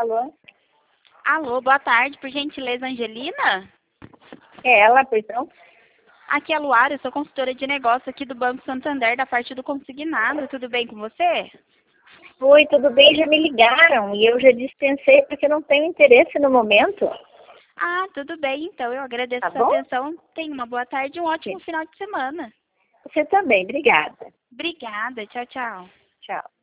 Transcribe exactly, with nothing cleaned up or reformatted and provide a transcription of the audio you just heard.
Alô? Alô, boa tarde, por gentileza, Angelina? É ela, perdão? Aqui é a Luara, eu sou consultora de negócio aqui do Banco Santander, da parte do consignado. Tudo bem com você? Oi, tudo bem? Já me ligaram e eu já dispensei porque não tenho interesse no momento. Ah, tudo bem, então. Eu agradeço Tá a sua bom? atenção. Tenha uma boa tarde e um ótimo Sim. final de semana. Você também, obrigada. Obrigada, tchau, tchau. Tchau.